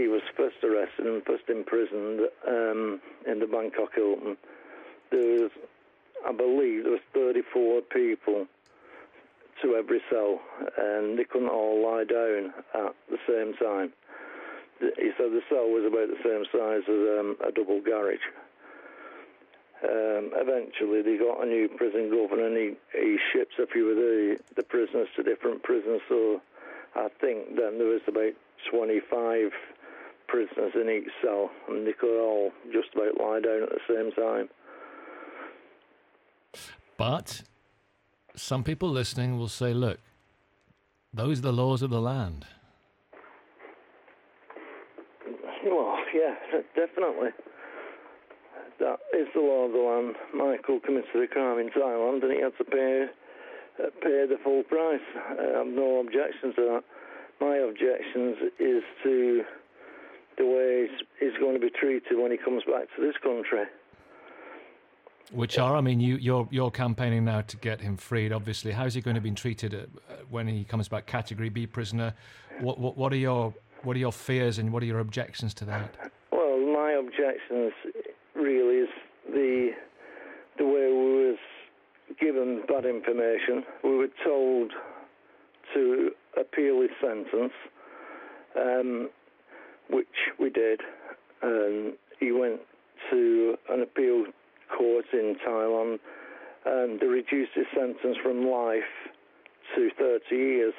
he was first arrested and first imprisoned in the Bangkok Hilton, I believe there was 34 people to every cell, and they couldn't all lie down at the same time. He said the cell was about the same size as a double garage. Eventually, they got a new prison governor, and he ships a few of the prisoners to different prisons. So I think then there was about 25 prisoners in each cell, and they could all just about lie down at the same time. But some people listening will say, look, those are the laws of the land. Well, yeah, definitely. That is the law of the land. Michael committed a crime in Thailand and he had to pay the full price. I have no objections to that. My objections is to the way he's going to be treated when he comes back to this country. Which are, I mean, you're campaigning now to get him freed, obviously. How's he going to be treated when he comes back, Category B prisoner? What are your fears and what are your objections to that? Well, my objections really is the way we was given bad information. We were told to appeal his sentence, which we did. He went to an appeal court in Thailand, and they reduced his sentence from life to 30 years.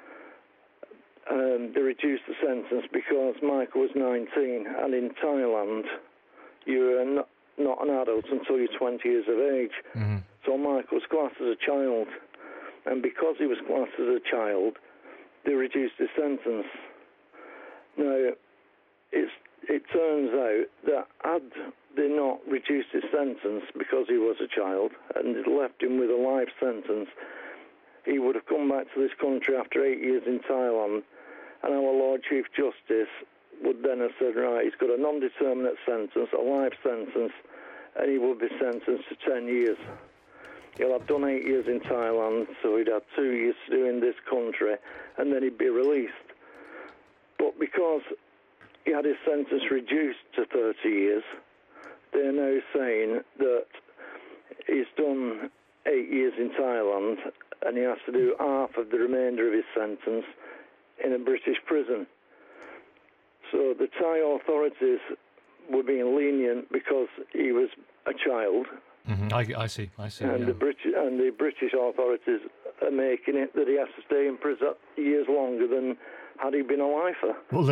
They reduced the sentence because Michael was 19, and in Thailand, you're not an adult until you're 20 years of age. Mm-hmm. So Michael was classed as a child, and because he was classed as a child, they reduced his sentence. Now, it turns out that had they not reduced his sentence because he was a child and they'd left him with a life sentence, he would have come back to this country after 8 years in Thailand, and our Lord Chief Justice would then have said, right, he's got a non-determinate sentence, a life sentence, and he would be sentenced to 10 years. He'll have done 8 years in Thailand, so he'd have 2 years to do in this country, and then he'd be released. But because he had his sentence reduced to 30 years, they're now saying that he's done 8 years in Thailand and he has to do half of the remainder of his sentence in a British prison. So the Thai authorities were being lenient because he was a child. Mm-hmm. I see. And the British authorities are making it that he has to stay in prison years longer than had he been a lifer. Well,